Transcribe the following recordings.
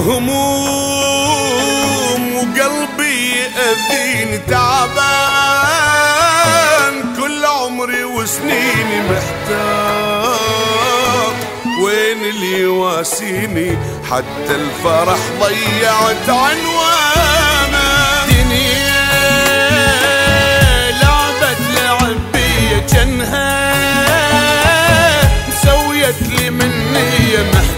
مهموم وقلبي يأذيني تعبان، كل عمري وسنيني محتار، وين اللي يواسيني؟ حتى الفرح ضيعت عنوانه. دنيا لعبت لعب بيا جنها، سويت لي مني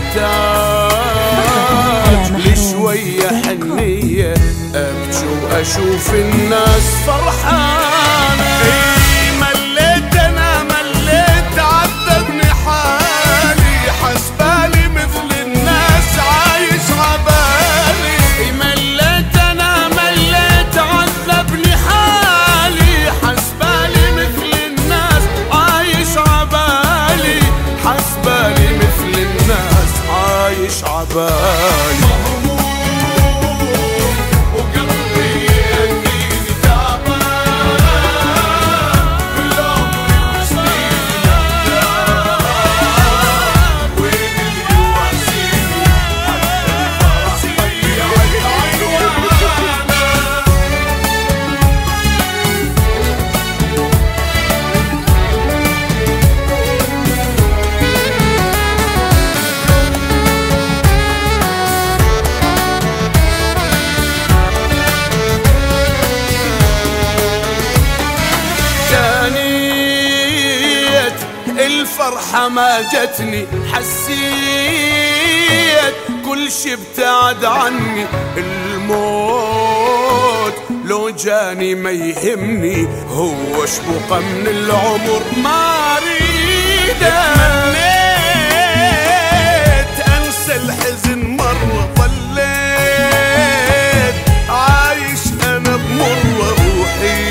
محتاج لشوية حنية أبكي وأشوف الناس فرحانة. مليت أنا مليت عذبني حالي، حسبالي مثل الناس عايش عبالي. مليت أنا مليت عذبني حالي، حسبالي مثل الناس عايش عبالي، حسبالي مثل الناس عايش عبالي. الفرحة ما جتني، حسيت كل شي ابتعد عني. الموت لو جاني ما يهمني، هو شبقة من العمر ما اريده. تمنيت انسى الحزن مرة، ظليت عايش انا بمرة، روحي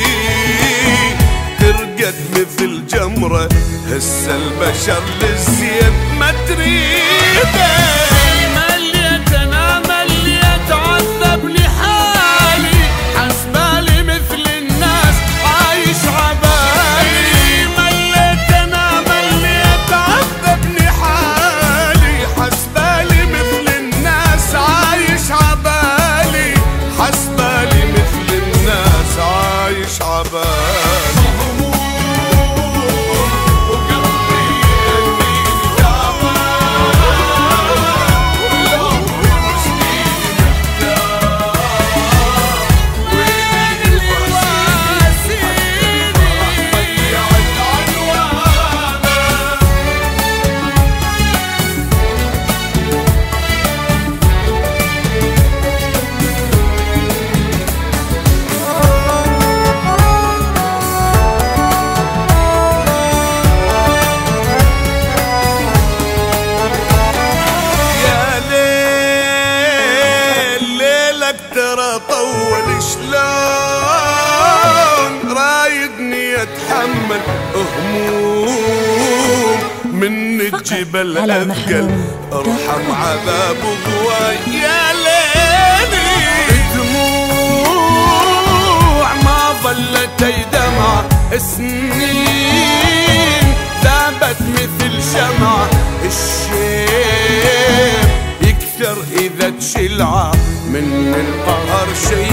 ترقد مثل جمرة، هسه البشر للزين ما تريده. مليت انا مليت عذبني حالي، حسبالي مثل الناس عايش عبالي. مليت انا مليت عذبني حالي، حسبالي مثل الناس عايش عبالي، حسبالي مثل الناس عايش عبالي. ترى طول شلون رايدني اتحمل هموم من الجبل اثقل، ارحم عذاب ضواي يا ليلي. دموع ما ظلت دمعة، سنين ذابت مثل شمعة. الشيب يكثر إذا تشلعه، من القهر شي